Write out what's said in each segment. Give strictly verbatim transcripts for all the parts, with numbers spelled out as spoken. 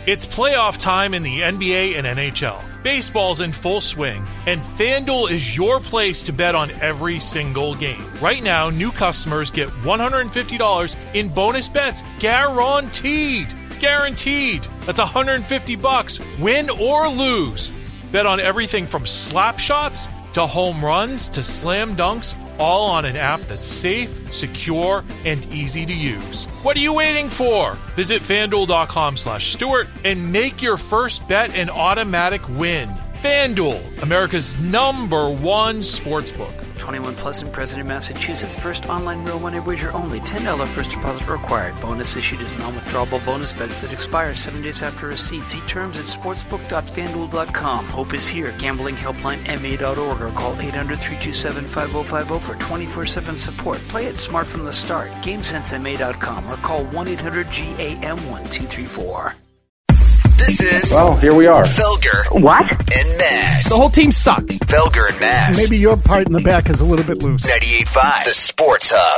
It's playoff time in the N B A and N H L. Baseball's in full swing, and FanDuel is your place to bet on every single game. Right now, new customers get one hundred fifty dollars in bonus bets guaranteed. It's guaranteed. That's one hundred fifty bucks, win or lose. Bet on everything from slap shots to home runs to slam dunks, all on an app that's safe, secure, and easy to use. What are you waiting for? Visit FanDuel.com slash Stewart and make your first bet an automatic win. FanDuel, America's number one sportsbook. twenty-one plus and present in Massachusetts. First online real money wager only. ten dollars first deposit required. Bonus issued as non-withdrawable bonus bets that expire seven days after receipt. See terms at sportsbook dot fanduel dot com. Hope is here. Gambling helpline M A dot org or call eight hundred, three two seven, five oh five oh for twenty-four seven support. Play it smart from the start. GameSense M A dot com or call one eight hundred G A M one two three four. This is... Well, here we are. Felger. What? And Maz. The whole team sucked. Felger and Maz. Maybe your part in the back is a little bit loose. ninety-eight point five, the Sports Hub.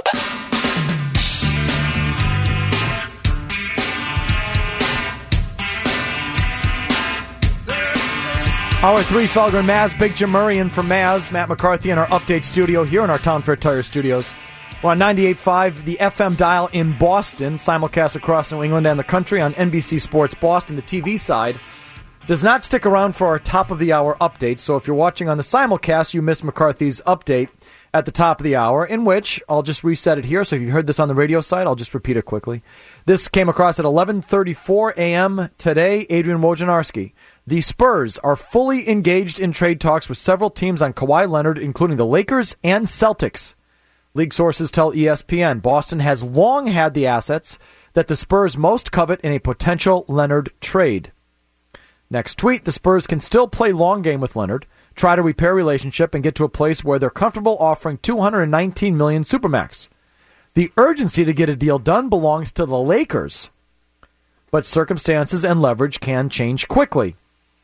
Hour three, Felger and Maz. Big Jim Murray in for Maz. Matt McCarthy in our update studio here in our Town Fair Tire studios. We're on ninety-eight point five, the F M dial in Boston, simulcast across New England and the country on N B C Sports Boston. The T V side does not stick around for our top-of-the-hour update, so if you're watching on the simulcast, you missed McCarthy's update at the top of the hour, in which, I'll just reset it here, so if you heard this on the radio side, I'll just repeat it quickly. This came across at eleven thirty-four a.m. today. Adrian Wojnarowski. The Spurs are fully engaged in trade talks with several teams on Kawhi Leonard, including the Lakers and Celtics. League sources tell E S P N Boston has long had the assets that the Spurs most covet in a potential Leonard trade. Next tweet, the Spurs can still play long game with Leonard, try to repair relationship, and get to a place where they're comfortable offering two hundred nineteen million dollars Supermax. The urgency to get a deal done belongs to the Lakers, but circumstances and leverage can change quickly.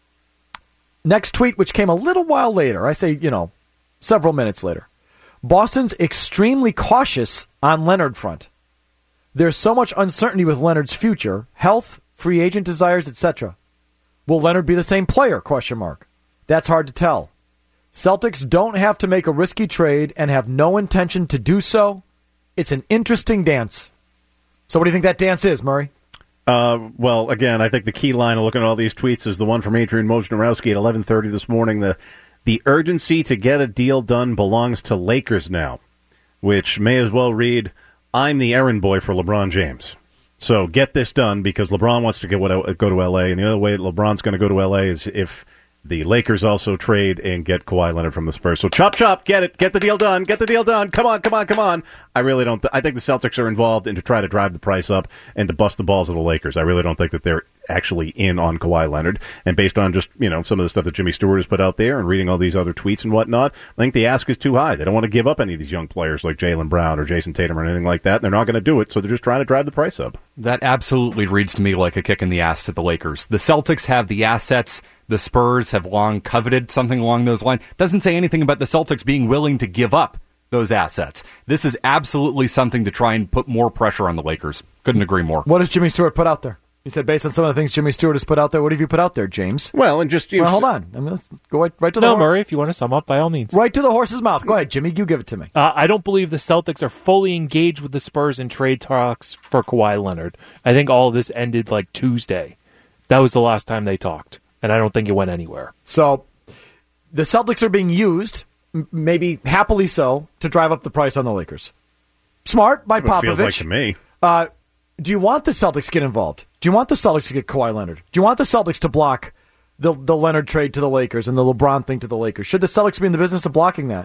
Next tweet, which came a little while later, I say, you know, several minutes later. Boston's extremely cautious on Leonard front. There's so much uncertainty with Leonard's future, health, free agent desires, et cetera. Will Leonard be the same player? Question mark. That's hard to tell. Celtics don't have to make a risky trade and have no intention to do so. It's an interesting dance. So what do you think that dance is, Murray? Uh, well, again, I think the key line of looking at all these tweets is the one from Adrian Wojnarowski at eleven thirty this morning. The The urgency to get a deal done belongs to Lakers now, which may as well read, I'm the errand boy for LeBron James. So get this done because LeBron wants to get, go to L A, and the other way LeBron's going to go to L A is if the Lakers also trade and get Kawhi Leonard from the Spurs. So chop, chop, get it. Get the deal done. Get the deal done. Come on, come on, come on. I really don't. Th- I think the Celtics are involved in to try to drive the price up and to bust the balls of the Lakers. I really don't think that they're actually in on Kawhi Leonard. And based on just, you know, some of the stuff that Jimmy Stewart has put out there and reading all these other tweets and whatnot, I think the ask is too high. They don't want to give up any of these young players like Jaylen Brown or Jason Tatum or anything like that. They're not going to do it, so they're just trying to drive the price up. That absolutely reads to me like a kick in the ass to the Lakers. The Celtics have the assets. The Spurs have long coveted something along those lines. Doesn't say anything about the Celtics being willing to give up those assets. This is absolutely something to try and put more pressure on the Lakers. Couldn't agree more. What does Jimmy Stewart put out there? You said based on some of the things Jimmy Stewart has put out there. What have you put out there, James? Well, and just... You well, hold on. I mean, let's go right, right to the... No, hor- Murray, if you want to sum up, by all means. Right to the horse's mouth. Go ahead, Jimmy. You give it to me. Uh, I don't believe the Celtics are fully engaged with the Spurs in trade talks for Kawhi Leonard. I think all of this ended like Tuesday. That was the last time they talked, and I don't think it went anywhere. So the Celtics are being used, m- maybe happily so, to drive up the price on the Lakers. Smart by Popovich. Feels like to me. Uh, do you want the Celtics to get involved? Do you want the Celtics to get Kawhi Leonard? Do you want the Celtics to block the the Leonard trade to the Lakers and the LeBron thing to the Lakers? Should the Celtics be in the business of blocking that?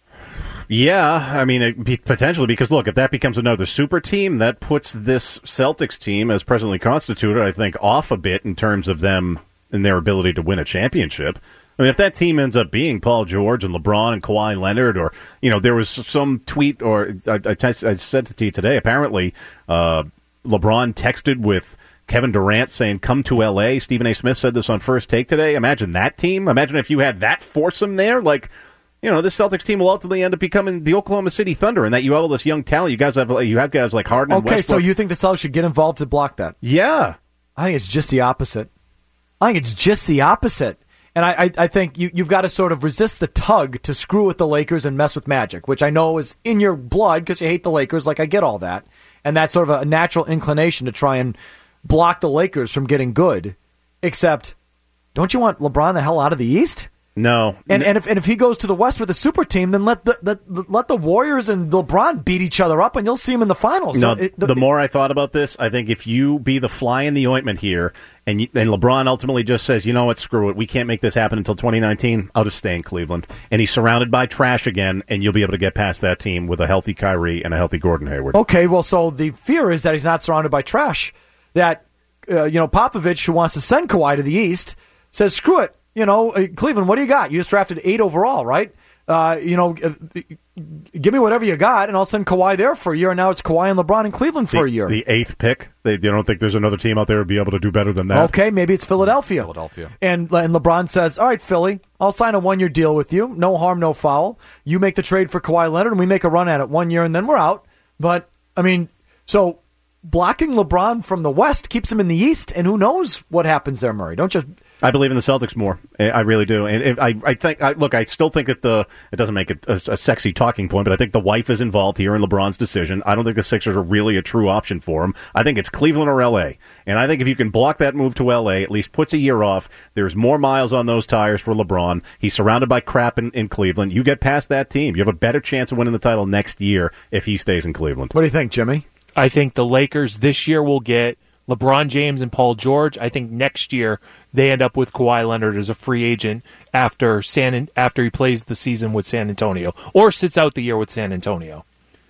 Yeah, I mean, it be, potentially, because, look, if that becomes another super team, that puts this Celtics team, as presently constituted, I think, off a bit in terms of them and their ability to win a championship. I mean, if that team ends up being Paul George and LeBron and Kawhi Leonard, or, you know, there was some tweet, or I, I, t- I said to you today, apparently uh, LeBron texted with Kevin Durant saying, come to L A. Stephen A. Smith said this on First Take today. Imagine that team. Imagine if you had that foursome there. Like, you know, this Celtics team will ultimately end up becoming the Oklahoma City Thunder, and that you have all this young talent. You guys have you have guys like Harden and Okay, Westbrook. so you think the Celtics should get involved to block that? Yeah. I think it's just the opposite. I think it's just the opposite. And I, I, I think you, you've got to sort of resist the tug to screw with the Lakers and mess with Magic, which I know is in your blood because you hate the Lakers. Like, I get all that. And that's sort of a natural inclination to try and block the Lakers from getting good. Except, don't you want LeBron the hell out of the East? No. And and if and if he goes to the West with a super team, then let the, the let the Warriors and LeBron beat each other up, and you'll see him in the finals. No, So it, the, the more I thought about this, I think if you be the fly in the ointment here, and you, and LeBron ultimately just says, you know what, screw it, we can't make this happen until twenty nineteen, I'll just stay in Cleveland. And he's surrounded by trash again, and you'll be able to get past that team with a healthy Kyrie and a healthy Gordon Hayward. Okay, well, so the fear is that he's not surrounded by trash. That uh, you know, Popovich, who wants to send Kawhi to the East, says, screw it. You know, uh, Cleveland, what do you got? You just drafted eight overall, right? Uh, you know, uh, give me whatever you got, and I'll send Kawhi there for a year. And now it's Kawhi and LeBron in Cleveland for the, a year. The eighth pick. They, they don't think there's another team out there who would be able to do better than that. Okay, maybe it's Philadelphia. Philadelphia. And, and LeBron says, all right, Philly, I'll sign a one-year deal with you. No harm, no foul. You make the trade for Kawhi Leonard, and we make a run at it one year, and then we're out. But, I mean, so blocking LeBron from the West keeps him in the East, and who knows what happens there, Murray. Don't just... I believe in the Celtics more. I really do. And if, I, I think, I, look, I still think that the, it doesn't make it a, a sexy talking point, but I think the wife is involved here in LeBron's decision. I don't think the Sixers are really a true option for him. I think it's Cleveland or L A. And I think if you can block that move to L A, at least puts a year off, there's more miles on those tires for LeBron. He's surrounded by crap in, in Cleveland. You get past that team, you have a better chance of winning the title next year if he stays in Cleveland. What do you think, Jimmy? I think the Lakers this year will get LeBron James and Paul George. I think next year they end up with Kawhi Leonard as a free agent after San after he plays the season with San Antonio or sits out the year with San Antonio.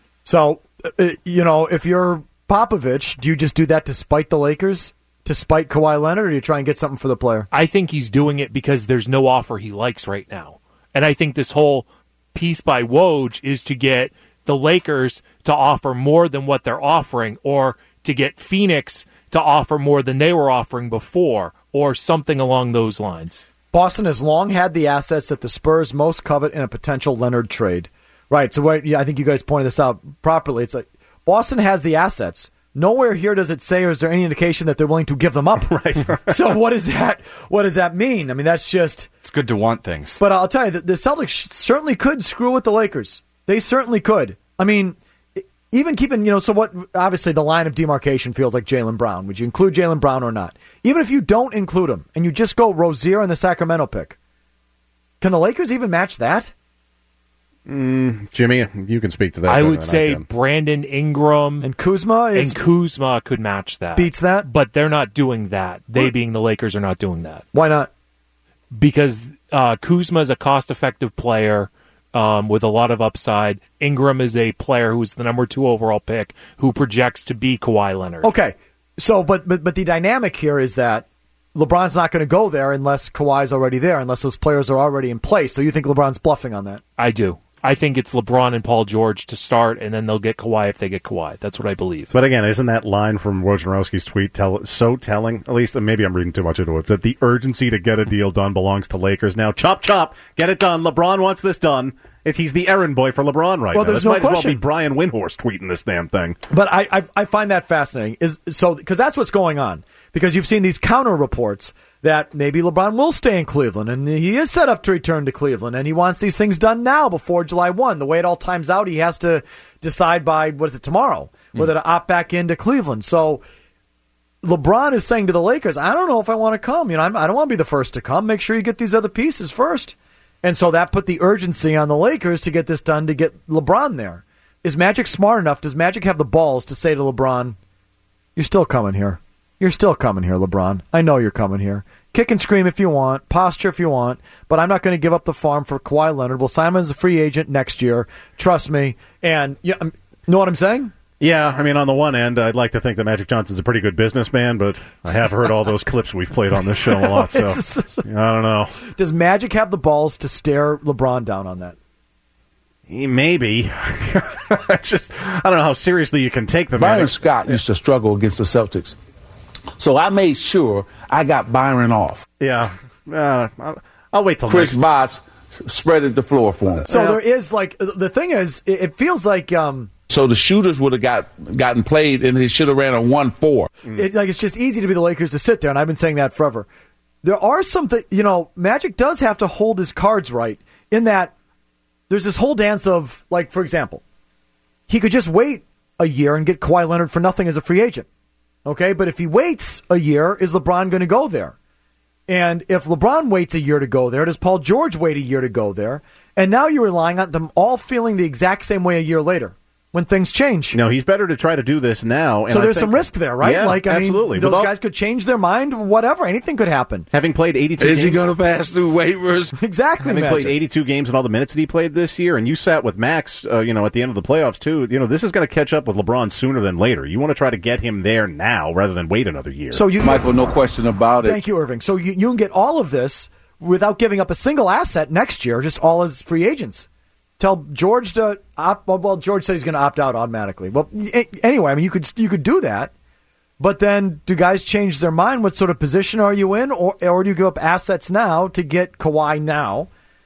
So, uh, you know, if you're Popovich, do you just do that to spite the Lakers, to spite Kawhi Leonard, or do you try and get something for the player? I think he's doing it because there's no offer he likes right now. And I think this whole piece by Woj is to get the Lakers to offer more than what they're offering, or to get Phoenix to offer more than they were offering before, or something along those lines. Boston has long had the assets that the Spurs most covet in a potential Leonard trade. Right, so what, yeah, I think you guys pointed this out properly. It's like Boston has the assets. Nowhere here does it say, or is there any indication that they're willing to give them up? Right. So what is that? What does that mean? I mean, that's just... It's good to want things. But I'll tell you, the, the Celtics certainly could screw with the Lakers. They certainly could. I mean... Even keeping, you know, so what, obviously the line of demarcation feels like Jaylen Brown. Would you include Jaylen Brown or not? Even if you don't include him and you just go Rozier and the Sacramento pick, can the Lakers even match that? Mm, Jimmy, you can speak to that. I would say I Brandon Ingram and Kuzma is, and Kuzma could match that. Beats that? But they're not doing that. They what? being the Lakers are not doing that. Why not? Because uh, Kuzma is a cost-effective player. Um, with a lot of upside. Ingram is a player who's the number two overall pick who projects to be Kawhi Leonard. Okay, so but but but the dynamic here is that LeBron's not going to go there unless Kawhi's already there, unless those players are already in place. So you think LeBron's bluffing on that? I do. I think it's LeBron and Paul George to start, and then they'll get Kawhi if they get Kawhi. That's what I believe. But again, isn't that line from Wojnarowski's tweet tell, so telling? At least, maybe I'm reading too much into it, that the urgency to get a deal done belongs to Lakers now. Chop, chop, get it done. LeBron wants this done. It's, he's the errand boy for LeBron right well, now. There's this no might question. as well be Brian Windhorst tweeting this damn thing. But I, I, I find that fascinating, is so because that's what's going on. Because you've seen these counter reports that maybe LeBron will stay in Cleveland, and he is set up to return to Cleveland, and he wants these things done now before July first. The way it all times out, he has to decide by, what is it, tomorrow, whether mm. to opt back into Cleveland. So LeBron is saying to the Lakers, I don't know if I want to come. You know, I'm, I don't want to be the first to come. Make sure you get these other pieces first. And so that put the urgency on the Lakers to get this done, to get LeBron there. Is Magic smart enough? Does Magic have the balls to say to LeBron, you're still coming here. You're still coming here, LeBron. I know you're coming here. Kick and scream if you want, posture if you want, but I'm not going to give up the farm for Kawhi Leonard. We'll sign him as a free agent next year. Trust me. And you know what I'm saying? Yeah, I mean, on the one end, I'd like to think that Magic Johnson's a pretty good businessman, but I have heard all those clips we've played on this show a lot, so I don't know. Does Magic have the balls to stare LeBron down on that? Maybe. Just, I don't know how seriously you can take the Byron Magic. Scott used to struggle against the Celtics. So I made sure I got Byron off. Yeah. Uh, I'll, I'll wait till Chris next. Bosh spreaded the floor for him. So yeah. There is, like, the thing is, it feels like um, So the shooters would have got gotten played, and they should have ran a one four. It, like it's just easy to be the Lakers to sit there, and I've been saying that forever. There are some, th- you know, Magic does have to hold his cards right in that there's this whole dance of, like, for example, he could just wait a year and get Kawhi Leonard for nothing as a free agent. Okay, but if he waits a year, is LeBron going to go there? And if LeBron waits a year to go there, does Paul George wait a year to go there? And now you're relying on them all feeling the exact same way a year later when things change. No, he's better to try to do this now. And so I there's think, some risk there, right? Yeah, like, I absolutely. mean, those With all- guys could change their mind, whatever. Anything could happen. Having played eighty-two Is games, he going to pass through waivers? Exactly, having Magic. played eighty-two games and all the minutes that he played this year, and you sat with Max, uh, you know, at the end of the playoffs too. You know, this is going to catch up with LeBron sooner than later. You want to try to get him there now rather than wait another year. So you, Michael, no question about it. Thank you, Irving. So you, you can get all of this without giving up a single asset next year, just all as free agents. Tell George to opt. Well, George said he's going to opt out automatically. Well, anyway, I mean, you could you could do that, but then do guys change their mind? What sort of position are you in, or or do you give up assets now to get Kawhi now?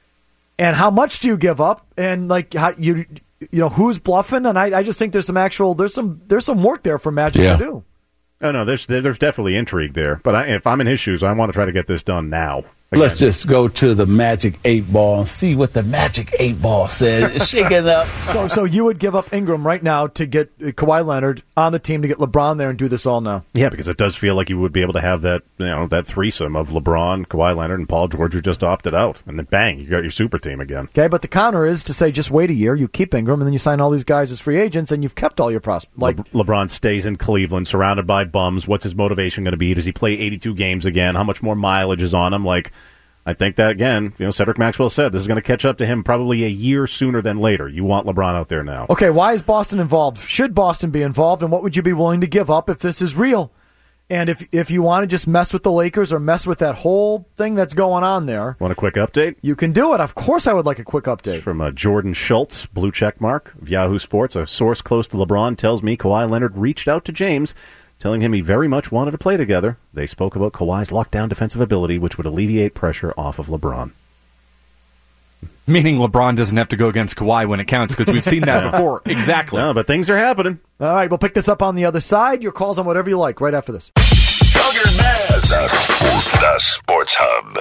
And how much do you give up? And like how you you know who's bluffing? And I, I just think there's some actual there's some there's some work there for Magic Yeah. to do. oh no, there's there's definitely intrigue there. But I, if I'm in his shoes, I want to try to get this done now. Let's just go to the Magic eight Ball and see what the Magic eight Ball said. Shake it up. So so you would give up Ingram right now to get uh, Kawhi Leonard on the team to get LeBron there and do this all now. Yeah, because it does feel like you would be able to have that, you know, that threesome of LeBron, Kawhi Leonard, and Paul George who just opted out, and then bang, you got your super team again. Okay, but the counter is to say just wait a year, you keep Ingram, and then you sign all these guys as free agents, and you've kept all your prospects. Like Le- LeBron stays in Cleveland, surrounded by bums. What's his motivation going to be? Does he play eighty-two games again? How much more mileage is on him? Like, I think that, again, you know, Cedric Maxwell said this is going to catch up to him probably a year sooner than later. You want LeBron out there now. okay, why is Boston involved? Should Boston be involved, and what would you be willing to give up if this is real? And if if you want to just mess with the Lakers or mess with that whole thing that's going on there, Want a quick update? you can do it. Of course, I would like a quick update. From uh, Jordan Schultz, blue check mark of Yahoo Sports. A source close to LeBron tells me Kawhi Leonard reached out to James, telling him he very much wanted to play together. They spoke about Kawhi's lockdown defensive ability, which would alleviate pressure off of LeBron. Meaning LeBron doesn't have to go against Kawhi when it counts, because we've seen that before. Exactly. No, but things are happening. All right, we'll pick this up on the other side. Your calls on whatever you like right after this. Felger and Maz. The Sports Hub.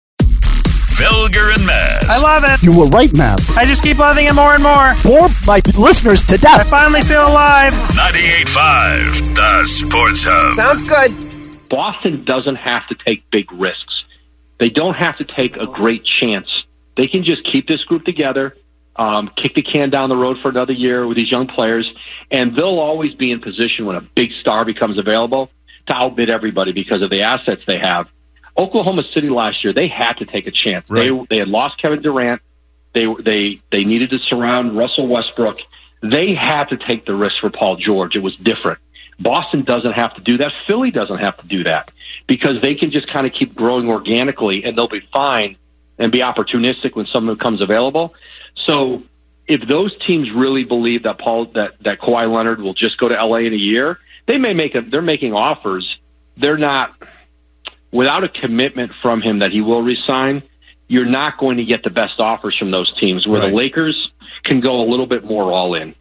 Felger and Maz. I love it. You were right, Mavs. I just keep loving it more and more. Bore my listeners to I death. finally feel alive. ninety-eight point five. The Sports Hub. Sounds good. Boston doesn't have to take big risks. They don't have to take a great chance. They can just keep this group together, um, kick the can down the road for another year with these young players, and they'll always be in position when a big star becomes available to outbid everybody because of the assets they have. Oklahoma City last year, they had to take a chance. Right. They they had lost Kevin Durant. They they they needed to surround Russell Westbrook. They had to take the risk for Paul George. It was different. Boston doesn't have to do that. Philly doesn't have to do that because they can just kind of keep growing organically, and they'll be fine and be opportunistic when someone becomes available. So if those teams really believe that Paul that that Kawhi Leonard will just go to L A in a year, they may make a, they're making offers. They're not without a commitment from him that he will resign. You're not going to get the best offers from those teams. Where Right. the Lakers can go a little bit more all in.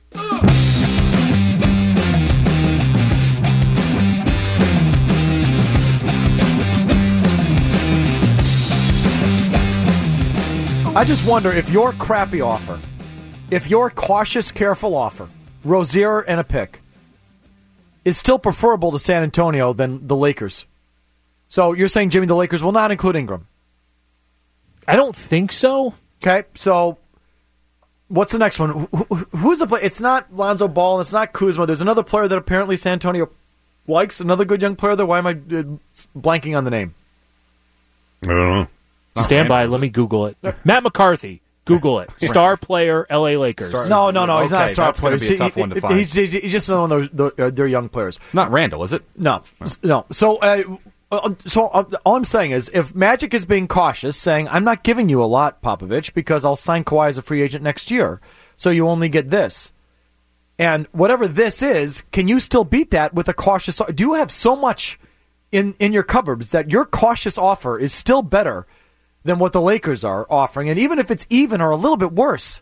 I just wonder if your crappy offer, if your cautious, careful offer, Rozier and a pick, is still preferable to San Antonio than the Lakers. So you're saying, Jimmy, the Lakers will not include Ingram? I don't think so. Okay, so what's the next one? Who, who, who's the player? It's not Lonzo Ball and it's not Kuzma. There's another player that apparently San Antonio likes, another good young player there. Why am I uh, blanking on the name? I don't know. Stand by. Let me Google it. Matt McCarthy. Google it. Star player, L A Lakers. Star- No, no, no. He's not a Okay, star that's gonna player. be a tough one to find. He's, he's, he's just one of those, the, uh, they're young players. It's not Randall, is it? No, no. So, uh, uh, so uh, all I'm saying is, if Magic is being cautious, saying I'm not giving you a lot, Popovich, because I'll sign Kawhi as a free agent next year, so you only get this, and whatever this is, can you still beat that with a cautious? Do you have so much in in your cupboards that your cautious offer is still better than what the Lakers are offering, and even if it's even or a little bit worse,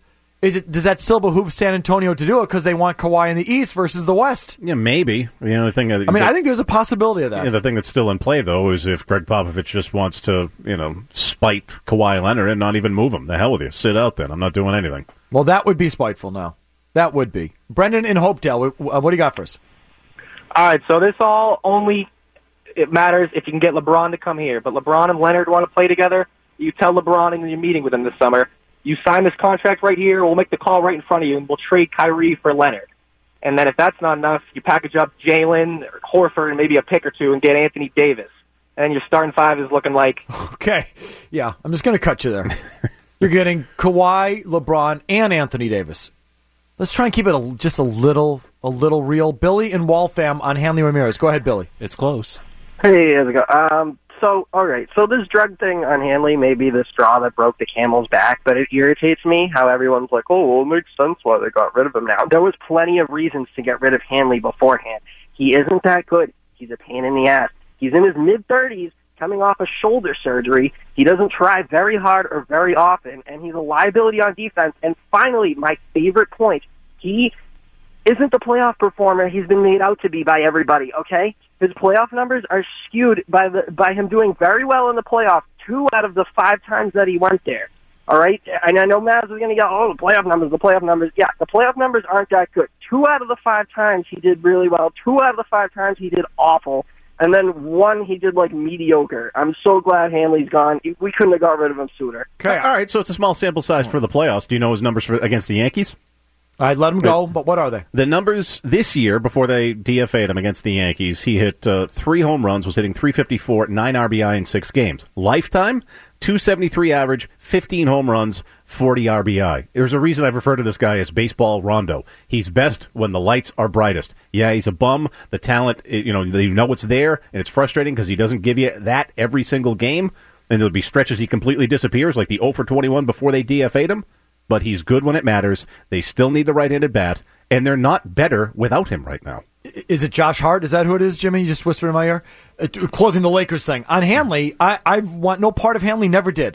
Is it? Does that still behoove San Antonio to do it because they want Kawhi in the East versus the West? Yeah, maybe. The only thing. I mean, that, I think there's a possibility of that. Yeah, the thing that's still in play, though, is if Greg Popovich just wants to, you know, spite Kawhi Leonard and not even move him. The hell with you. Sit out then. I'm not doing anything. Well, that would be spiteful now. That would be. Brendan in Hopedale, what do you got for us? All right, so this all only it matters if you can get LeBron to come here. But LeBron and Leonard want to play together. You tell LeBron in your meeting with him this summer, you sign this contract right here, we'll make the call right in front of you, and we'll trade Kyrie for Leonard. And then if that's not enough, you package up Jalen, Horford, and maybe a pick or two and get Anthony Davis. And your starting five is looking like... Okay, yeah, I'm just going to cut you there. You're getting Kawhi, LeBron, and Anthony Davis. Let's try and keep it a, just a little a little real. Billy in Waltham on Hanley Ramirez. Go ahead, Billy. It's close. Hey, how's it going? Um, so, all right. So this drug thing on Hanley may be the straw that broke the camel's back, but it irritates me how everyone's like, oh, well, it makes sense why they got rid of him now. There was plenty of reasons to get rid of Hanley beforehand. He isn't that good. He's a pain in the ass. He's in his mid-thirties, coming off a shoulder surgery. He doesn't try very hard or very often, and he's a liability on defense. And finally, my favorite point, he isn't the playoff performer he's been made out to be by everybody, okay? His playoff numbers are skewed by the by him doing very well in the playoffs two out of the five times that he went there, all right? And I know Maz is going to go, oh, the playoff numbers, the playoff numbers. Yeah, the playoff numbers aren't that good. Two out of the five times he did really well. Two out of the five times he did awful. And then one, he did, like, mediocre. I'm so glad Hanley's gone. We couldn't have got rid of him sooner. Okay, all right, so it's a small sample size for the playoffs. Do you know his numbers for against the Yankees? I'd let him go, but what are they? The numbers this year, before they D F A'd him against the Yankees, he hit uh, three home runs, was hitting three fifty-four, nine R B I in six games. Lifetime, two seventy-three average, fifteen home runs, forty R B I. There's a reason I've referred to this guy as Baseball Rondo. He's best when the lights are brightest. Yeah, he's a bum. The talent, you know, you know it's there, and it's frustrating because he doesn't give you that every single game. And there'll be stretches he completely disappears, like the oh for twenty-one before they D F A'd him. But he's good when it matters. They still need the right-handed bat, and they're not better without him right now. Is it Josh Hart? Is that who it is, Jimmy? You just whispered in my ear? Uh, closing the Lakers thing. On Hanley, I, I want no part of Hanley, never did.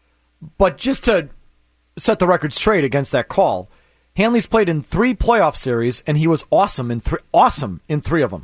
But just to set the record straight against that call, Hanley's played in three playoff series, and he was awesome in three, awesome in three of them.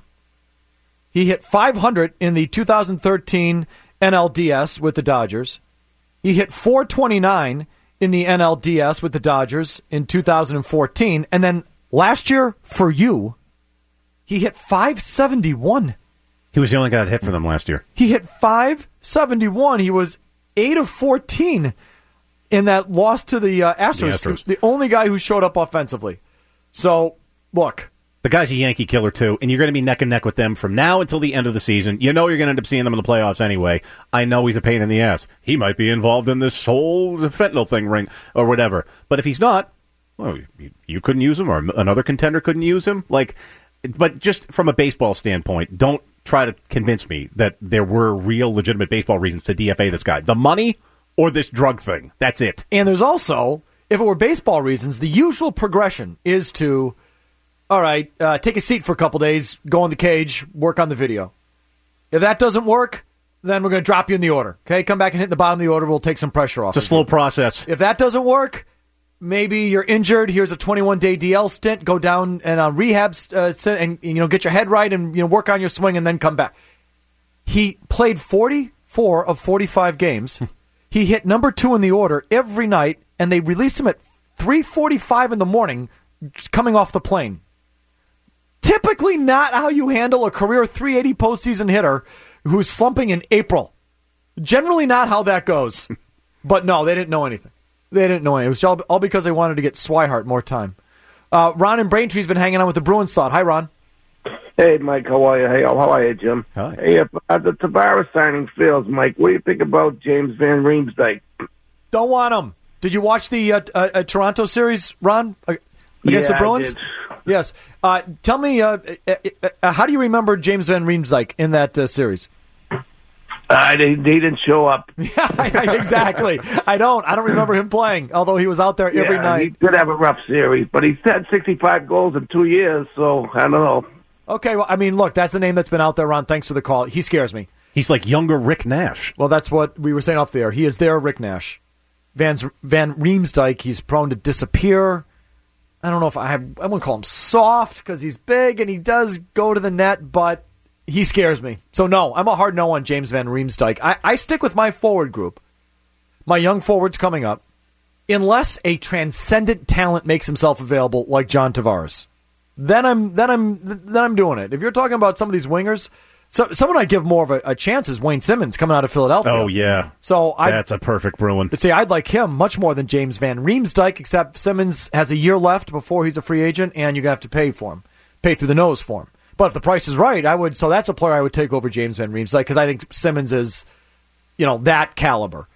He hit five hundred in the two thousand thirteen N L D S with the Dodgers. He hit four twenty-nine in the N L D S with the Dodgers in two thousand fourteen. And then last year, for you, he hit five seventy-one. He was the only guy that hit for them last year. He hit five seventy-one. He was eight of fourteen in that loss to the uh, Astros. The Astros. The only guy who showed up offensively. So, look. The guy's a Yankee killer, too, and you're going to be neck and neck with them from now until the end of the season. You know you're going to end up seeing them in the playoffs anyway. I know he's a pain in the ass. He might be involved in this whole fentanyl thing ring or whatever. But if he's not, well, you, you couldn't use him or another contender couldn't use him. Like, but just from a baseball standpoint, don't try to convince me that there were real legitimate baseball reasons to D F A this guy. The money or this drug thing. That's it. And there's also, if it were baseball reasons, the usual progression is to... All right, uh, take a seat for a couple days, go in the cage, work on the video. If that doesn't work, then we're going to drop you in the order. Okay, come back and hit the bottom of the order. We'll take some pressure off. It's a slow process. If that doesn't work, maybe you're injured. Here's a twenty-one day D L stint. Go down and on rehab uh, and you know get your head right and you know work on your swing and then come back. He played forty-four of forty-five games. He hit number two in the order every night, and they released him at three forty-five in the morning, coming off the plane. Typically not how you handle a career three eighty postseason hitter who's slumping in April. Generally not how that goes. But no, they didn't know anything. They didn't know anything. It was all, all because they wanted to get Swihart more time. Uh, Ron in Braintree's been hanging out with the Bruins thought. Hi, Ron. Hey, Mike, how are you? Hey, how are you, Jim? Hi. Hey, if uh, the Tavares signing fails, Mike, what do you think about James Van Riemsdyk? Don't want him. Did you watch the uh, uh, uh, Toronto series, Ron, uh, against yeah, the Bruins? I did. Yes. Uh, tell me, uh, uh, uh, how do you remember James Van Riemsdyk in that uh, series? Uh, they, they didn't show up. Yeah, exactly. I don't. I don't remember him playing, although he was out there every yeah, night. He did have a rough series, but he's had sixty-five goals in two years, so I don't know. Okay, well, I mean, look, that's a name that's been out there, Ron. Thanks for the call. He scares me. He's like younger Rick Nash. Well, that's what we were saying off the air. He is their Rick Nash. Van, Van Riemsdyk, he's prone to disappear. I don't know if I have, I wouldn't call him soft because he's big and he does go to the net, but he scares me. So no, I'm a hard no on James Van Riemsdyk. I, I stick with my forward group, my young forwards coming up, unless a transcendent talent makes himself available like John Tavares. Then I'm then I'm then I'm doing it. If you're talking about some of these wingers, so, someone I'd give more of a, a chance is Wayne Simmons coming out of Philadelphia. Oh yeah, so I that's a perfect Bruin. See, I'd like him much more than James Van Riemsdyk, except Simmons has a year left before he's a free agent, and you're gonna have to pay for him, pay through the nose for him. But if the price is right, I would. So that's a player I would take over James Van Riemsdyk because I think Simmons is, you know, that caliber.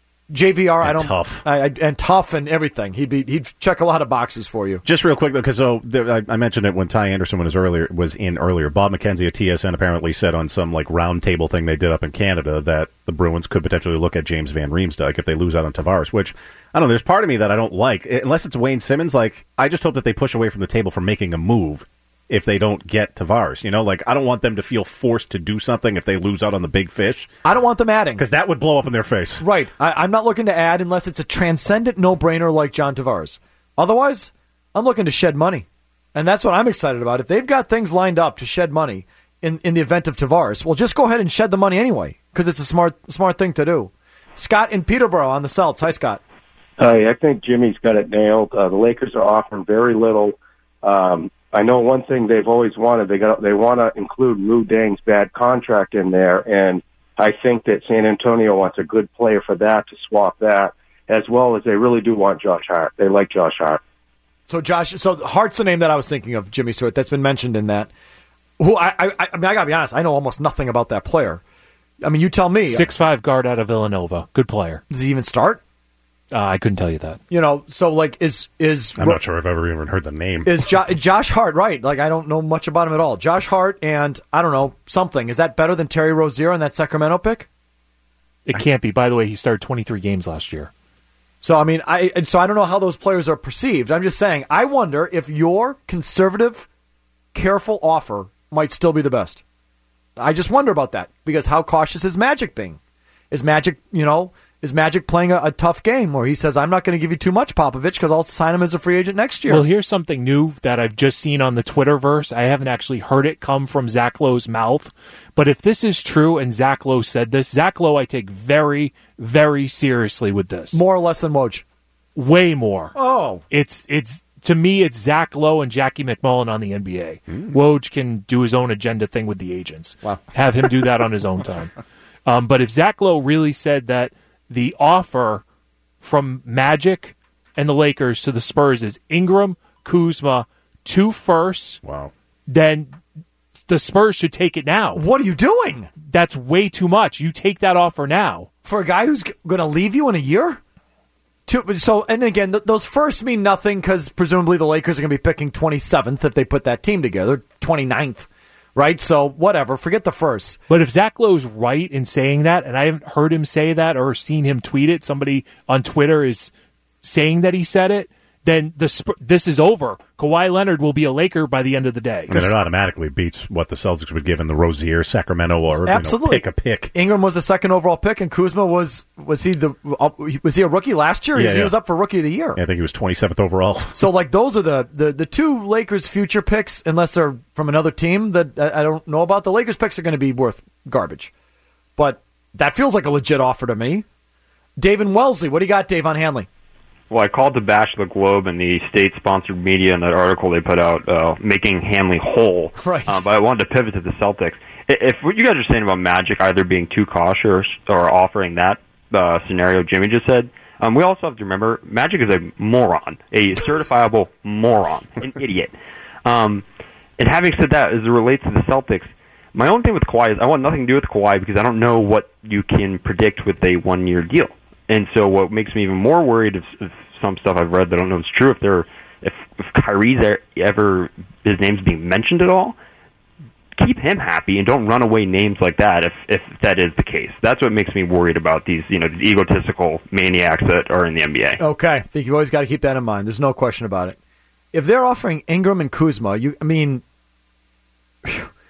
J V R, and I don't tough I, I, and tough and everything. He'd be he'd check a lot of boxes for you. Just real quick though, because so there, I, I mentioned it when Ty Anderson was earlier was in earlier. Bob McKenzie at T S N apparently said on some like round table thing they did up in Canada that the Bruins could potentially look at James Van Riemsdyk if they lose out on Tavares. Which I don't know. There's part of me that I don't like unless it's Wayne Simmons. Like I just hope that they push away from the table from making a move if they don't get Tavares. You know, like I don't want them to feel forced to do something if they lose out on the big fish. I don't want them adding. Because that would blow up in their face. Right. I, I'm not looking to add unless it's a transcendent no-brainer like John Tavares. Otherwise, I'm looking to shed money. And that's what I'm excited about. If they've got things lined up to shed money in, in the event of Tavares, well, just go ahead and shed the money anyway because it's a smart smart thing to do. Scott in Peterborough on the Celts. Hi, Scott. Hi, I think Jimmy's got it nailed. Uh, the Lakers are offering very little. Um I know one thing they've always wanted. They got they want to include Lou Dang's bad contract in there, and I think that San Antonio wants a good player for that to swap that, as well as they really do want Josh Hart. They like Josh Hart. So Josh, so Hart's the name that I was thinking of, Jimmy Stewart. That's been mentioned in that. Who I I, I mean, I gotta be honest. I know almost nothing about that player. I mean, you tell me. six five guard out of Villanova. Good player. Does he even start? Uh, I couldn't tell you that. You know, so like is is I'm not sure I've ever even heard the name. Is jo- Josh Hart right? Like I don't know much about him at all. Josh Hart and I don't know something. Is that better than Terry Rozier in that Sacramento pick? It can't be. By the way, he started twenty-three games last year. So I mean, I and so I don't know how those players are perceived. I'm just saying. I wonder if your conservative, careful offer might still be the best. I just wonder about that because how cautious is Magic being? Is Magic, you know? Is Magic playing a, a tough game where he says, I'm not going to give you too much, Popovich, because I'll sign him as a free agent next year? Well, here's something new that I've just seen on the Twitterverse. I haven't actually heard it come from Zach Lowe's mouth. But if this is true and Zach Lowe said this, Zach Lowe I take very, very seriously with this. More or less than Woj? Way more. Oh. It's, it's to me, it's Zach Lowe and Jackie McMullen on the N B A. Mm. Woj can do his own agenda thing with the agents. Wow. Have him do that on his own time. Um, but if Zach Lowe really said that the offer from Magic and the Lakers to the Spurs is Ingram, Kuzma, two firsts. Wow. Then the Spurs should take it now. What are you doing? That's way too much. You take that offer now. For a guy who's g- going to leave you in a year? Two, so, and again, th- those firsts mean nothing because presumably the Lakers are going to be picking twenty-seventh if they put that team together, twenty-ninth. Right? So, whatever. Forget the first. But if Zach Lowe's right in saying that, and I haven't heard him say that or seen him tweet it, somebody on Twitter is saying that he said it, then the Sp- this is over. Kawhi Leonard will be a Laker by the end of the day. I mean, it automatically beats what the Celtics would give in the Rozier, Sacramento, or Absolutely. You know, pick a pick. Ingram was the second overall pick, and Kuzma was was he the uh, was he a rookie last year? Yeah, he yeah. was up for Rookie of the Year. Yeah, I think he was twenty-seventh overall. So, like, those are the, the, the two Lakers future picks, unless they're from another team that I, I don't know about. The Lakers picks are going to be worth garbage. But that feels like a legit offer to me. Dave and Wellesley, what do you got, Dave, on Hanley? Well, I called to bash the Globe and the state-sponsored media in that article they put out, uh, making Hanley whole. Right. Uh, but I wanted to pivot to the Celtics. If what you guys are saying about Magic either being too cautious or offering that uh, scenario Jimmy just said, um, we also have to remember Magic is a moron, a certifiable moron, an idiot. Um, and having said that, as it relates to the Celtics, my own thing with Kawhi is I want nothing to do with Kawhi because I don't know what you can predict with a one-year deal. And so what makes me even more worried is, is some stuff I've read that I don't know if it's true, if they're if, if Kyrie's ever, his name's being mentioned at all, keep him happy and don't run away names like that if, if that is the case. That's what makes me worried about these, you know, these egotistical maniacs that are in the N B A. Okay. I think you always got to keep that in mind. There's no question about it. If they're offering Ingram and Kuzma, you, I mean,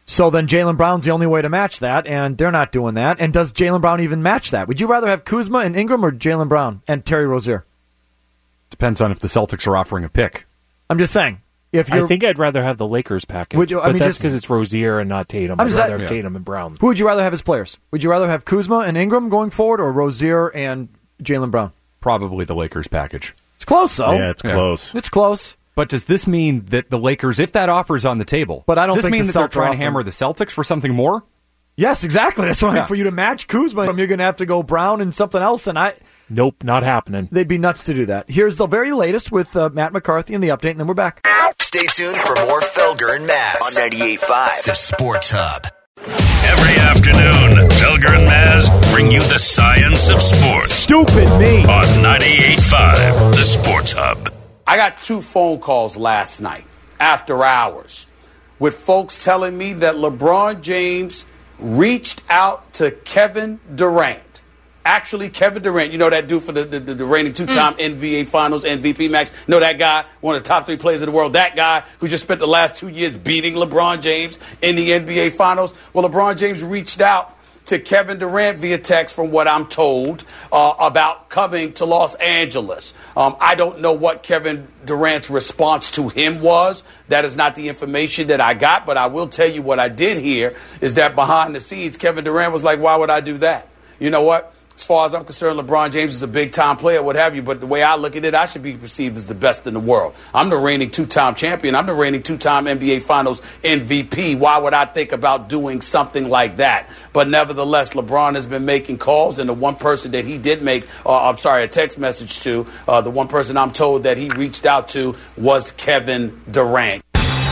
So then Jaylen Brown's the only way to match that, and they're not doing that. And does Jaylen Brown even match that? Would you rather have Kuzma and Ingram or Jaylen Brown and Terry Rozier? Depends on if the Celtics are offering a pick. I'm just saying. If you're, I think I'd rather have the Lakers package, Would you- I but mean, that's just- because it's Rozier and not Tatum. I'm I'd just- rather have yeah. Tatum and Brown. Who would you rather have as players? Would you rather have Kuzma and Ingram going forward or Rozier and Jaylen Brown? Probably the Lakers package. It's close, though. Yeah, it's close. It's close. But does this mean that the Lakers, if that offer is on the table, But I don't does this think mean the that they're Celtics trying to offer- hammer the Celtics for something more? Yes, exactly. That's why Yeah. for you to match Kuzma, you're going to have to go Brown and something else, and I. Nope, not happening. They'd be nuts to do that. Here's the very latest with uh, Matt McCarthy and the update, and then we're back. Stay tuned for more Felger and Maz on ninety-eight point five, The Sports Hub. Every afternoon, Felger and Maz bring you the science of sports. Stupid me. On ninety-eight point five, The Sports Hub. I got two phone calls last night, after hours, with folks telling me that LeBron James reached out to Kevin Durant. Actually, Kevin Durant, you know that dude for the, the, the reigning two-time mm. N B A Finals M V P, Max? Know that guy, one of the top three players in the world? That guy who just spent the last two years beating LeBron James in the N B A Finals? Well, LeBron James reached out to Kevin Durant via text, from what I'm told, uh, about coming to Los Angeles. Um, I don't know what Kevin Durant's response to him was. That is not the information that I got, but I will tell you what I did hear is that behind the scenes, Kevin Durant was like, why would I do that? You know what? As far as I'm concerned, LeBron James is a big-time player, what have you, but the way I look at it, I should be perceived as the best in the world. I'm the reigning two-time champion. I'm the reigning two-time N B A Finals M V P. Why would I think about doing something like that? But nevertheless, LeBron has been making calls, and the one person that he did make, uh, I'm sorry, a text message to, uh, the one person I'm told that he reached out to was Kevin Durant.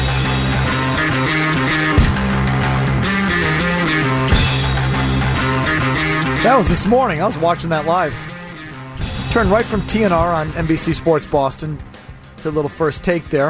That was this morning. I was watching that live. Turned right from T N R on N B C Sports Boston to a little first take there.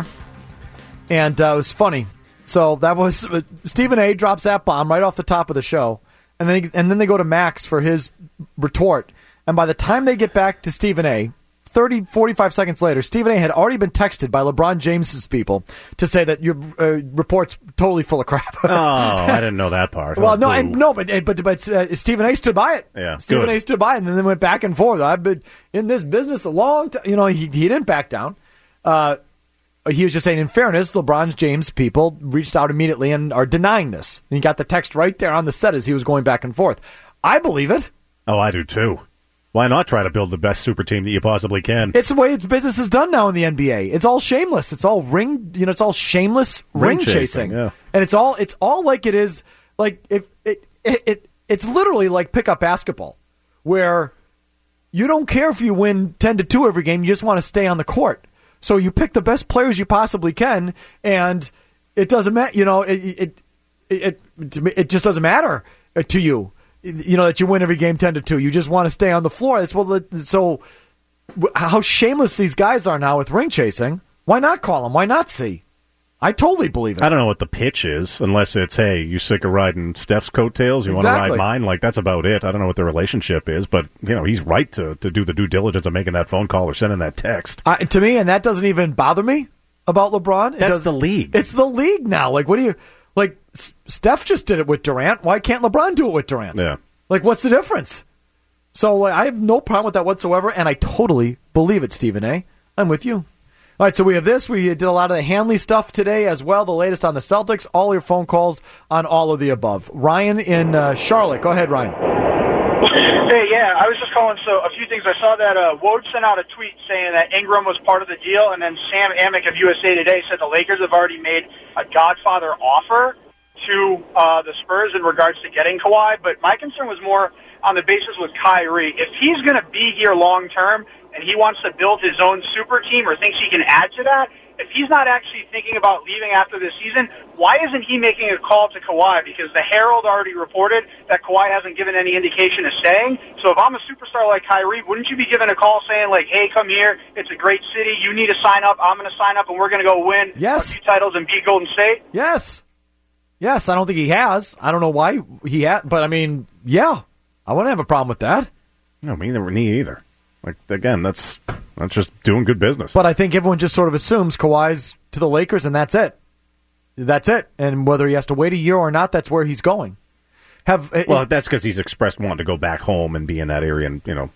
And uh, it was funny. So that was uh, Stephen A. drops that bomb right off the top of the show. And then, and then they go to Max for his retort. And by the time they get back to Stephen A., thirty, forty-five seconds later, Stephen A. had already been texted by LeBron James's people to say that your uh, report's totally full of crap. Oh, I didn't know that part. Well, Oh, no, boo. and, no, but but but uh, Stephen A. stood by it. Yeah, Stephen good. A. stood by it, and then they went back and forth. I've been in this business a long time. You know, he he didn't back down. Uh, he was just saying, in fairness, LeBron James people reached out immediately and are denying this. And he got the text right there on the set as he was going back and forth. I believe it. Oh, I do too. Why not try to build the best super team that you possibly can? It's the way its business is done now in the N B A. It's all shameless. It's all ring, you know, it's all shameless ring, Ring chasing, chasing. yeah. And it's all it's all like it is like if it, it it it's literally like pickup basketball where you don't care if you win ten to two every game, you just want to stay on the court. So you pick the best players you possibly can, and it doesn't matter, you know, it it it it, it just doesn't matter to you. You know, that you win every game ten to two. You just want to stay on the floor. It's well, so how shameless these guys are now with ring chasing. Why not call them? Why not see? I totally believe it. I don't know what the pitch is, unless it's, hey, you sick of riding Steph's coattails? You Exactly. want to ride mine? Like, that's about it. I don't know what the relationship is, but, you know, he's right to, to do the due diligence of making that phone call or sending that text. I, to me, and that doesn't even bother me about LeBron. It That's does- the league. It's the league now. Like, what do you like? S- Steph just did it with Durant. Why can't LeBron do it with Durant? Yeah. Like, what's the difference? So, like, I have no problem with that whatsoever, and I totally believe it, Stephen A. I'm with you. All right, so we have this. We did a lot of the Hanley stuff today as well, the latest on the Celtics, all your phone calls on all of the above. Ryan in uh, Charlotte. Go ahead, Ryan. Hey, yeah, I was just calling, so a few things. I saw that uh, Woj sent out a tweet saying that Ingram was part of the deal, and then Sam Amick of U S A Today said the Lakers have already made a Godfather offer to uh, the Spurs in regards to getting Kawhi, but my concern was more on the basis with Kyrie. If he's going to be here long term and he wants to build his own super team or thinks he can add to that, if he's not actually thinking about leaving after this season, why isn't he making a call to Kawhi? Because the Herald already reported that Kawhi hasn't given any indication of staying. So if I'm a superstar like Kyrie, wouldn't you be given a call saying, like, hey, come here, it's a great city, you need to sign up, I'm going to sign up, and we're going to go win Yes. a few titles and beat Golden State? Yes. Yes, I don't think he has. I don't know why he had, but I mean, yeah, I wouldn't have a problem with that. No, me neither. Me either. Like, again, that's that's just doing good business. But I think everyone just sort of assumes Kawhi's to the Lakers and that's it. That's it. And whether he has to wait a year or not, that's where he's going. Have Well, it, that's because he's expressed wanting to go back home and be in that area, and you know.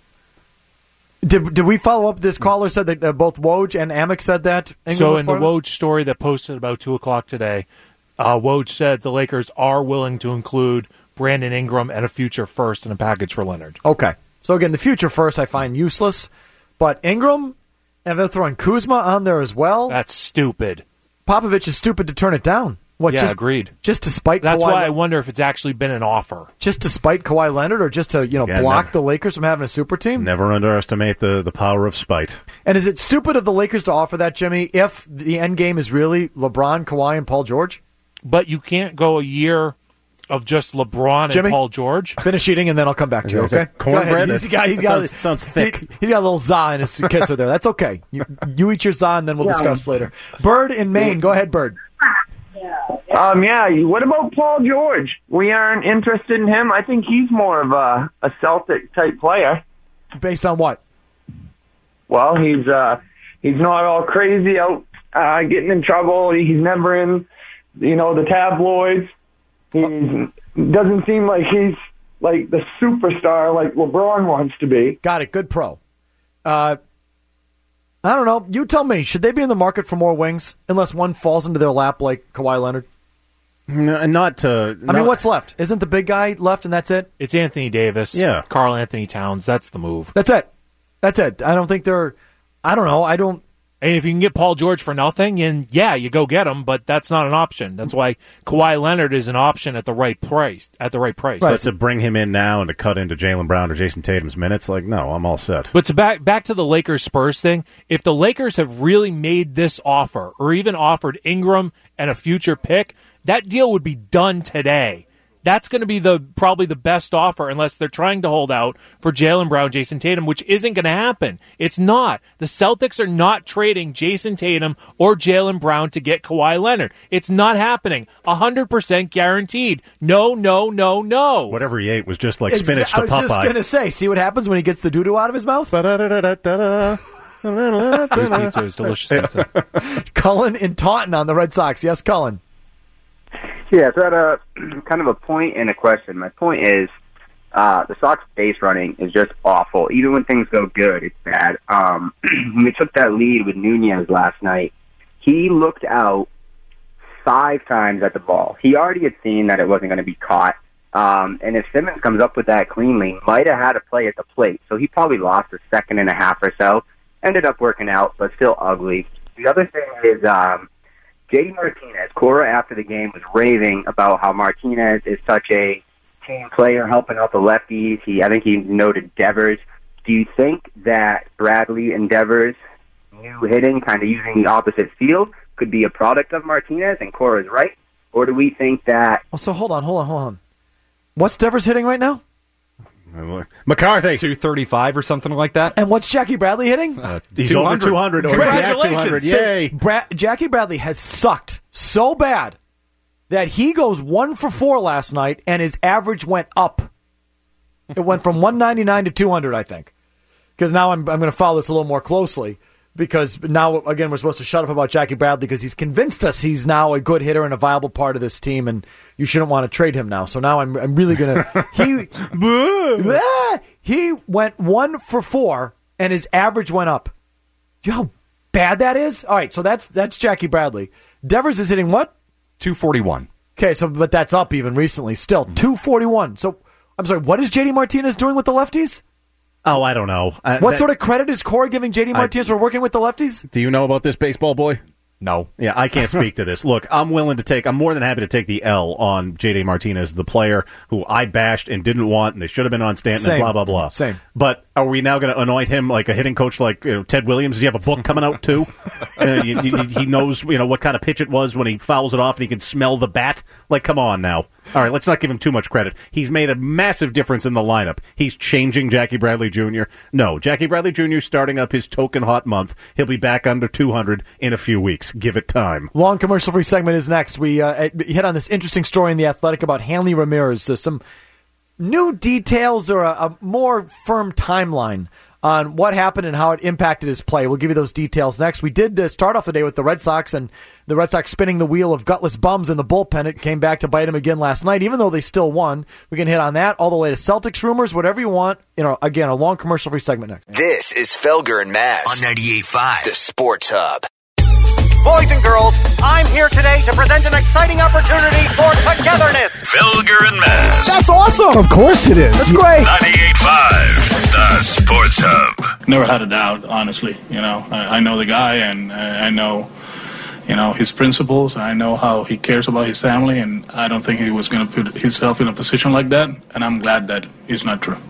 Did did we follow up? This caller said that uh, both Woj and Amick said that. Ingram so was in the part of it? Woj story that posted about two o'clock today, uh, Woj said the Lakers are willing to include Brandon Ingram and a future first in a package for Leonard. Okay. So again, the future first I find useless, but Ingram, and they're throwing Kuzma on there as well. That's stupid. Popovich is stupid to turn it down. What? Yeah, just, agreed. Just to spite. That's Kawhi why Le- I wonder if it's actually been an offer. Just to spite Kawhi Leonard, or just to you know Yeah, block never- the Lakers from having a super team. Never underestimate the, the power of spite. And is it stupid of the Lakers to offer that, Jimmy, if the end game is really LeBron, Kawhi, and Paul George? But you can't go a year of just LeBron and Jimmy, Paul George. Finish eating, and then I'll come back to you. Is it Okay, cornbread? Go ahead. He's got, he's That got, sounds- sounds thick. He, he's got a little za in his kisser there. That's okay. You, you eat your za, and then we'll Yeah. discuss later. Bird in Maine. Go ahead, Bird. Um, yeah, what about Paul George? We aren't interested in him. I think he's more of a, a Celtic-type player. Based on what? Well, he's uh, he's not all crazy out uh, getting in trouble. He's never in, you know, the tabloids. He doesn't seem like he's like the superstar like LeBron wants to be. Got it. Good pro. Uh, I don't know. You tell me. Should they be in the market for more wings unless one falls into their lap like Kawhi Leonard? No, not to. I mean, what's left? Isn't the big guy left and that's it? It's Anthony Davis. Yeah. Karl Anthony Towns. That's the move. That's it. That's it. I don't think they're. I don't know. I don't. And if you can get Paul George for nothing, and yeah, you go get him, but that's not an option. That's why Kawhi Leonard is an option at the right price. At the right price. But to bring him in now and to cut into Jaylen Brown or Jason Tatum's minutes, like, no, I'm all set. But to back back to the Lakers Spurs thing, if the Lakers have really made this offer, or even offered Ingram and a future pick, that deal would be done today. That's going to be the probably the best offer, unless they're trying to hold out for Jaylen Brown, Jason Tatum, which isn't going to happen. It's not. The Celtics are not trading Jason Tatum or Jaylen Brown to get Kawhi Leonard. It's not happening. one hundred percent guaranteed. No, no, no, no. Whatever he ate was just like Exa- spinach to I was Popeye. just going to say, see what happens when he gets the doo-doo out of his mouth? This pizza is delicious pizza. Cullen in Taunton on the Red Sox. Yes, Cullen. Yeah, so at a kind of a point and a question. My point is, uh, the Sox base running is just awful. Even when things go good, it's bad. Um, when we took that lead with Nunez last night, he looked out five times at the ball. He already had seen that it wasn't going to be caught. Um, and if Simmons comes up with that cleanly, might have had a play at the plate. So he probably lost a second and a half or so. Ended up working out, but still ugly. The other thing is, um, J D Martinez, Cora after the game was raving about how Martinez is such a team player helping out the lefties. He, I think he noted Devers. Do you think that Bradley and Devers' new hitting, kind of using the opposite field, could be a product of Martinez and Cora's right? Or do we think that... Oh, so hold on, hold on, hold on. What's Devers hitting right now? McCarthy. two thirty-five or something like that. And what's Jackie Bradley hitting? Uh, He's over two hundred. Or Congratulations. two hundred. Yay. Bra- Jackie Bradley has sucked so bad that he goes one for four last night, and his average went up. It went from one ninety-nine to two hundred, I think. Because now I'm, I'm going to follow this a little more closely. Because now, again, we're supposed to shut up about Jackie Bradley because he's convinced us he's now a good hitter and a viable part of this team, and you shouldn't want to trade him now. So now I'm, I'm really going to... He he went one for four, and his average went up. Do you know how bad that is? All right, so that's that's Jackie Bradley. Devers is hitting what? two forty-one. Okay, so but that's up even recently. Still, two forty-one. So, I'm sorry, what is J D Martinez doing with the lefties? Oh, I don't know. Uh, What that- sort of credit is Corey giving J D Martinez for working with the lefties? Do you know about this, baseball boy? No. Yeah, I can't speak to this. Look, I'm willing to take, I'm more than happy to take the L on J D Martinez, the player who I bashed and didn't want, and they should have been on Stanton Same. and blah, blah, blah. Same. But are we now going to anoint him like a hitting coach like you know, Ted Williams? Does he have a book coming out, too? uh, he, he, he knows you know what kind of pitch it was when he fouls it off and he can smell the bat? Like, come on now. All right, let's not give him too much credit. He's made a massive difference in the lineup. He's changing Jackie Bradley Junior No, Jackie Bradley Junior starting up his token hot month. He'll be back under two hundred in a few weeks. Give it time. Long commercial-free segment is next. We uh, hit on this interesting story in The Athletic about Hanley Ramirez. Uh, some new details or a, a more firm timeline on what happened and how it impacted his play. We'll give you those details next. We did uh, start off the day with the Red Sox and the Red Sox spinning the wheel of gutless bums in the bullpen. It came back to bite them again last night, even though they still won. We can hit on that, all the way to Celtics rumors, whatever you want. You know, again, a long commercial-free segment next. This is Felger and Maz on ninety-eight point five, the Sports Hub. Boys and girls, I'm here today to present an exciting opportunity for togetherness. Felger and Maz. That's awesome. Of course it is. That's great. ninety-eight point five, the Sports Hub. Never had a doubt, honestly. You know, I, I know the guy, and I, I know, you know, his principles. I know how he cares about his family, and I don't think he was going to put himself in a position like that. And I'm glad that it's not true.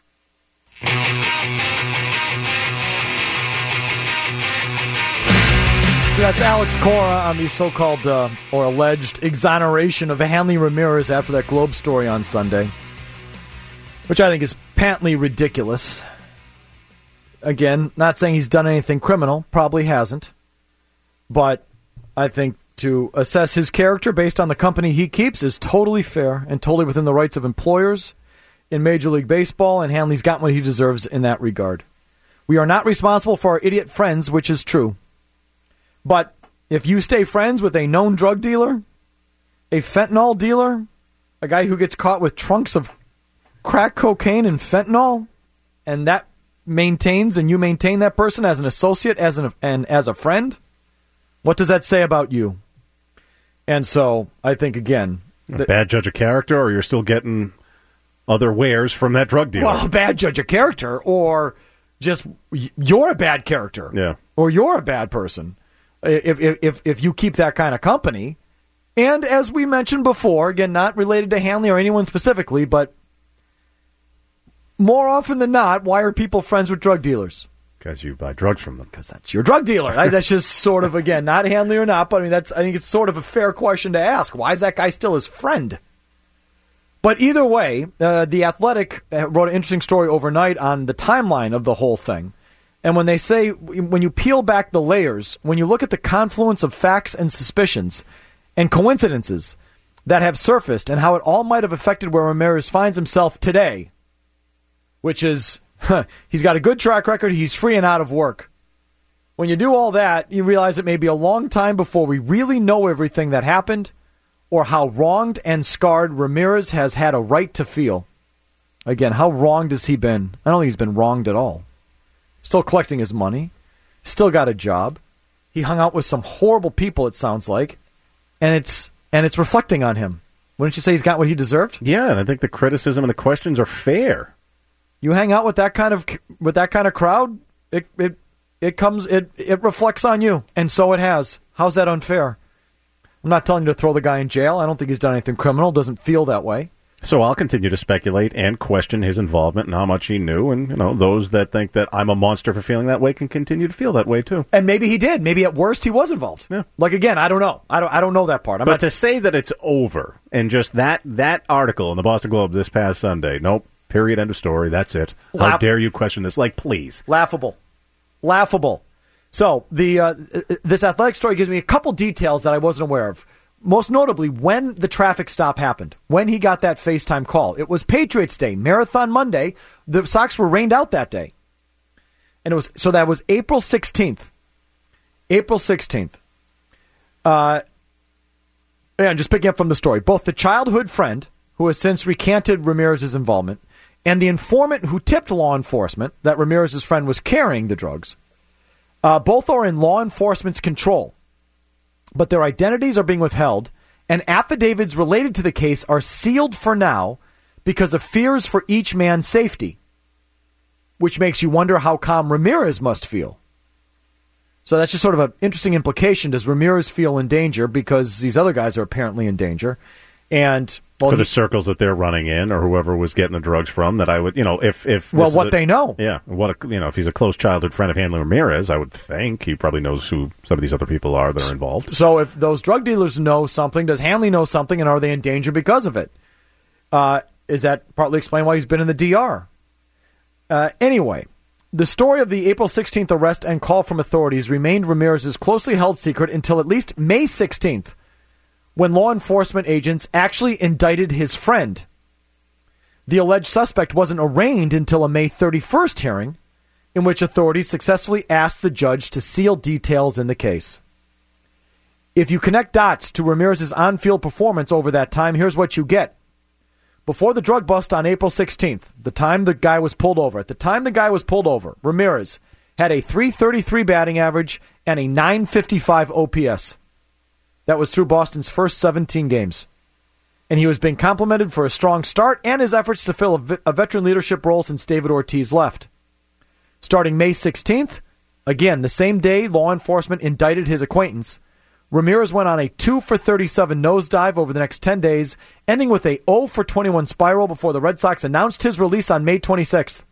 So that's Alex Cora on the so-called uh, or alleged exoneration of Hanley Ramirez after that Globe story on Sunday, which I think is patently ridiculous. Again, not saying he's done anything criminal, probably hasn't, but I think to assess his character based on the company he keeps is totally fair and totally within the rights of employers in Major League Baseball, and Hanley's got what he deserves in that regard. We are not responsible for our idiot friends, which is true. But if you stay friends with a known drug dealer, a fentanyl dealer, a guy who gets caught with trunks of crack cocaine and fentanyl, and that maintains and you maintain that person as an associate as an and as a friend, what does that say about you? And so I think, again, a bad judge of character, or you're still getting other wares from that drug dealer. Well, a bad judge of character, or just you're a bad character, yeah, or you're a bad person. If, if if you keep that kind of company. And as we mentioned before, again, not related to Hanley or anyone specifically, but more often than not, why are people friends with drug dealers? Because you buy drugs from them. Because that's your drug dealer. That's just sort of, again, not Hanley or not, but I mean, that's I think it's sort of a fair question to ask. Why is that guy still his friend? But either way, uh, The Athletic wrote an interesting story overnight on the timeline of the whole thing. And when they say, when you peel back the layers, when you look at the confluence of facts and suspicions and coincidences that have surfaced and how it all might have affected where Ramirez finds himself today, which is, huh, he's got a good track record, he's free and out of work. When you do all that, you realize it may be a long time before we really know everything that happened or how wronged and scarred Ramirez has had a right to feel. Again, how wronged has he been? I don't think he's been wronged at all. Still collecting his money. Still got a job. He hung out with some horrible people, it sounds like. And it's and it's reflecting on him. Wouldn't you say he's got what he deserved? Yeah, and I think the criticism and the questions are fair. You hang out with that kind of with that kind of crowd, it it it comes it, it reflects on you. And so it has. How's that unfair? I'm not telling you to throw the guy in jail. I don't think he's done anything criminal. Doesn't feel that way. So I'll continue to speculate and question his involvement and how much he knew. And, you know, those that think that I'm a monster for feeling that way can continue to feel that way, too. And maybe he did. Maybe at worst he was involved. Yeah. Like, again, I don't know. I don't I don't know that part. I'm but not... to say that it's over and just that, that article in the Boston Globe this past Sunday, nope, period, end of story, that's it. How Laugh- dare you question this? Like, please. Laughable. Laughable. So the uh, this Athletic story gives me a couple details that I wasn't aware of. Most notably, when the traffic stop happened, when he got that FaceTime call. It was Patriots Day, Marathon Monday. The Sox were rained out that day. And it was so that was April sixteenth. April sixteenth. Uh, and just picking up from the story, both the childhood friend, who has since recanted Ramirez's involvement, and the informant who tipped law enforcement that Ramirez's friend was carrying the drugs, uh, both are in law enforcement's control. But their identities are being withheld, and affidavits related to the case are sealed for now because of fears for each man's safety, which makes you wonder how calm Ramirez must feel. So that's just sort of an interesting implication. Does Ramirez feel in danger because these other guys are apparently in danger? And well, for the he, circles that they're running in, or whoever was getting the drugs from, that I would, you know, if if well, this is what a, they know, yeah, what a, you know, if he's a close childhood friend of Hanley Ramirez, I would think he probably knows who some of these other people are that are involved. So if those drug dealers know something, does Hanley know something, and are they in danger because of it? Uh, is that partly explain why he's been in the D R? Uh, anyway, the story of the April sixteenth arrest and call from authorities remained Ramirez's closely held secret until at least May sixteenth. When law enforcement agents actually indicted his friend. The alleged suspect wasn't arraigned until a May thirty-first hearing, in which authorities successfully asked the judge to seal details in the case. If you connect dots to Ramirez's on-field performance over that time, here's what you get. Before the drug bust on April sixteenth, the time the guy was pulled over, at the time the guy was pulled over, Ramirez had a three thirty-three batting average and a nine fifty-five O P S. That was through Boston's first seventeen games. And he was being complimented for a strong start and his efforts to fill a, v- a veteran leadership role since David Ortiz left. Starting May sixteenth, again, the same day law enforcement indicted his acquaintance, Ramirez went on a two for thirty-seven nosedive over the next ten days, ending with a oh for twenty-one spiral before the Red Sox announced his release on May twenty-sixth.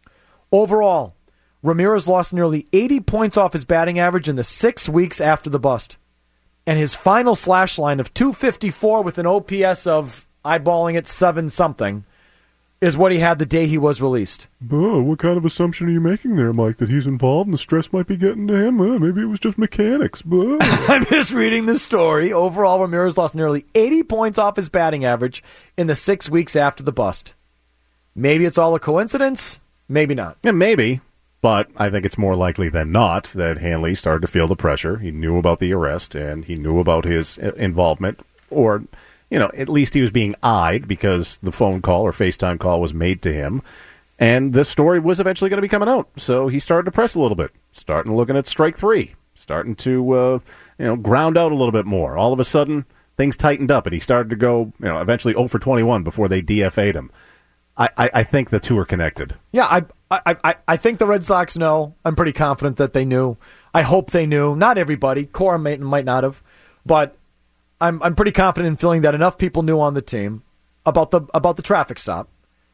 Overall, Ramirez lost nearly eighty points off his batting average in the six weeks after the bust. And his final slash line of two fifty-four with an O P S of, eyeballing it, seven something, is what he had the day he was released. Oh, what kind of assumption are you making there, Mike, that he's involved and the stress might be getting to him? Well, maybe it was just mechanics. I'm just reading the story. Overall, Ramirez lost nearly eighty points off his batting average in the six weeks after the bust. Maybe it's all a coincidence. Maybe not. Yeah, maybe. But I think it's more likely than not that Hanley started to feel the pressure. He knew about the arrest, and he knew about his involvement, or, you know, at least he was being eyed because the phone call or FaceTime call was made to him, and this story was eventually going to be coming out. So he started to press a little bit, starting looking at strike three, starting to, uh, you know, ground out a little bit more. All of a sudden, things tightened up, and he started to go, you know, eventually oh for twenty-one before they D F A'd him. I, I, I think the two are connected. Yeah, I, I, I, I think the Red Sox know. I'm pretty confident that they knew. I hope they knew. Not everybody. Cora might, might not have. But I'm I'm pretty confident in feeling that enough people knew on the team about the about the traffic stop.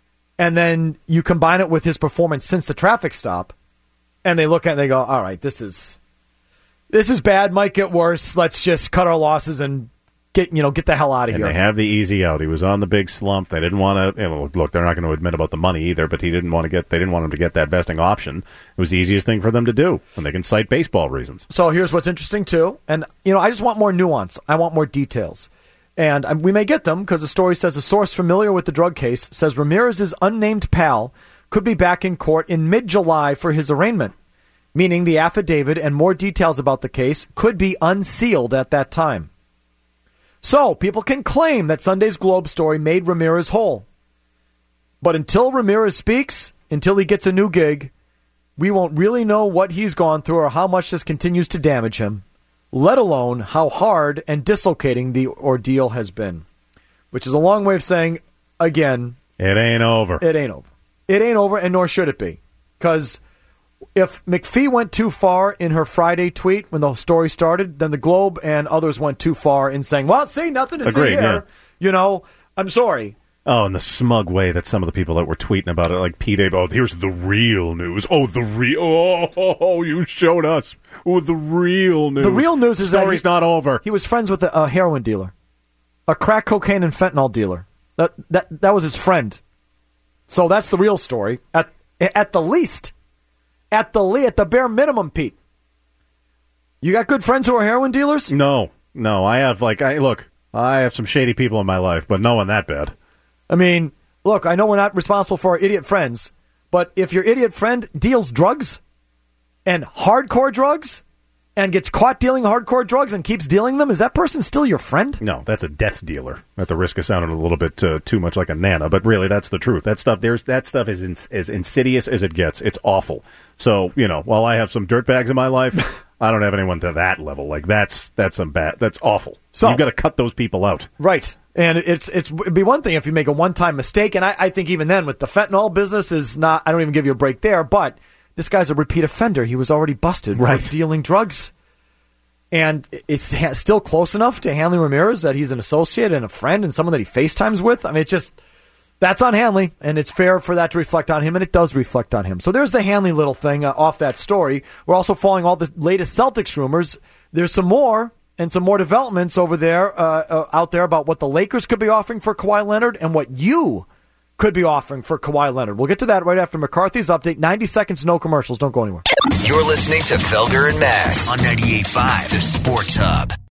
And then you combine it with his performance since the traffic stop, and they look at it and they go, all right, this is this is bad, might get worse. Let's just cut our losses and Get you know get the hell out of and here. And they have the easy out. He was on the big slump. They didn't want to. You know, look, they're not going to admit about the money either. But he didn't want to get. They didn't want him to get that vesting option. It was the easiest thing for them to do, and they can cite baseball reasons. So here's what's interesting too, and you know I just want more nuance. I want more details, and um, we may get them because the story says a source familiar with the drug case says Ramirez's unnamed pal could be back in court in mid-July for his arraignment, meaning the affidavit and more details about the case could be unsealed at that time. So, people can claim that Sunday's Globe story made Ramirez whole. But until Ramirez speaks, until he gets a new gig, we won't really know what he's gone through or how much this continues to damage him, let alone how hard and dislocating the ordeal has been. Which is a long way of saying, again... It ain't over. It ain't over. It ain't over, and nor should it be. Because if McPhee went too far in her Friday tweet when the story started, then the Globe and others went too far in saying, well, see, nothing to Agreed, see here. yeah. You know, I'm sorry. Oh, and the smug way that some of the people that were tweeting about it, like Pete Abe, oh, here's the real news. Oh, the real, oh, oh, oh, you showed us. Oh, the real news. The real news is the that story's he, not over. He was friends with a, a heroin dealer, a crack cocaine and fentanyl dealer. That that that was his friend. So that's the real story. At at the least. At the at the bare minimum, Pete. You got good friends who are heroin dealers? No, no. I have like I look. I have some shady people in my life, but no one that bad. I mean, look. I know we're not responsible for our idiot friends, but if your idiot friend deals drugs, and hardcore drugs, and gets caught dealing hardcore drugs and keeps dealing them, is that person still your friend? No, that's a death dealer. At the risk of sounding a little bit uh, too much like a nana, but really, that's the truth. That stuff, there's that stuff is in, as insidious as it gets. It's awful. So, you know, while I have some dirtbags in my life, I don't have anyone to that level. Like that's that's some bad. That's awful. So you've got to cut those people out, right? And it's it's it'd be one thing if you make a one time mistake, and I, I think even then with the fentanyl business is not. I don't even give you a break there, but this guy's a repeat offender. He was already busted right. for dealing drugs. And it's still close enough to Hanley Ramirez that he's an associate and a friend and someone that he FaceTimes with. I mean, it's just, that's on Hanley, and it's fair for that to reflect on him, and it does reflect on him. So there's the Hanley little thing uh, off that story. We're also following all the latest Celtics rumors. There's some more and some more developments over there, uh, uh, out there about what the Lakers could be offering for Kawhi Leonard and what you could be offering for Kawhi Leonard. We'll get to that right after McCarthy's update. ninety seconds, no commercials. Don't go anywhere. You're listening to Felger and Mazz on ninety-eight point five, The Sports Hub.